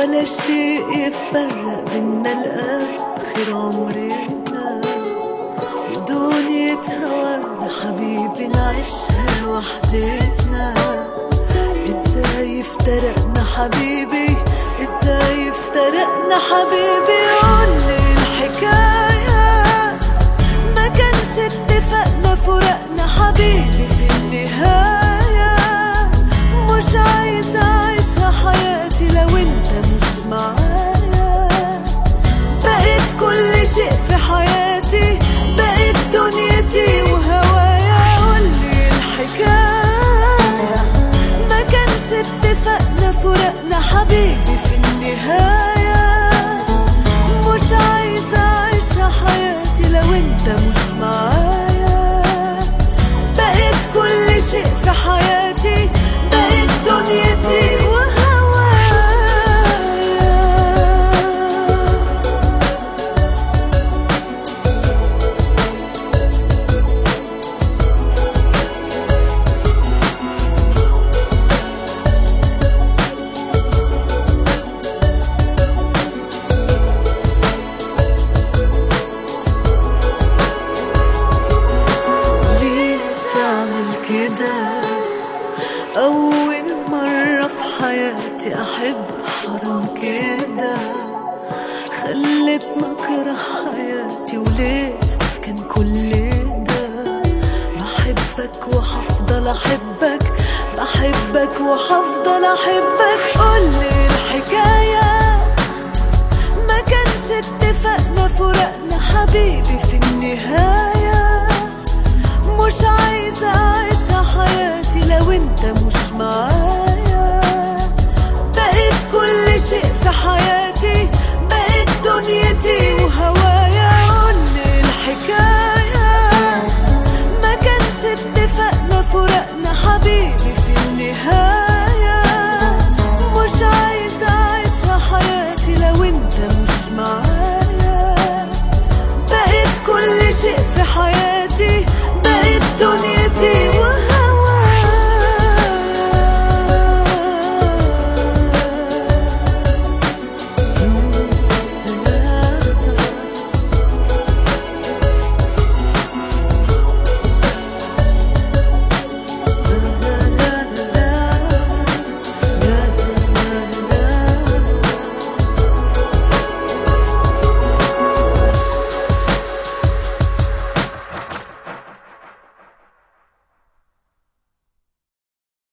ولا شيء يفرق بينا لآخر عمرنا، ودنيا هوانا حبيبي نعيشها لوحدنا. ازاي افترقنا حبيبي، ازاي افترقنا حبيبي؟ قولي الحكاية، ما كانش اتفقنا فرقنا حبيبي في النهاية. مش عايزة اعيشها حياتي لو انت مش معايا. بقيت كل شيء في حياتي، بقيت دنيتي وهوايا. قولي الحكاية، ما كانش اتفقنا فرقنا حبيبي في النهاية. مش عايزة اعيشها حياتي لو انت مش معايا. بقيت كل شيء في حياتي، بقيت دنيتي وهوايا. أول مرة في حياتي أحب، حرام كده خلتنا أكره حياتي. وليه كان كل ده؟ بحبك وحفضل أحبك، بحبك وحفضل أحبك. قولي الحكاية، ما كانش اتفقنا فرقنا حبيبي في النهاية. مش عايزة أعيشها حياتي لو انت مش معايا. بقيت كل شيء في حياتي، بقيت دنيتي وهوايا. قولي الحكاية، ما كانش اتفقنا فرقنا حبيبي في النهاية.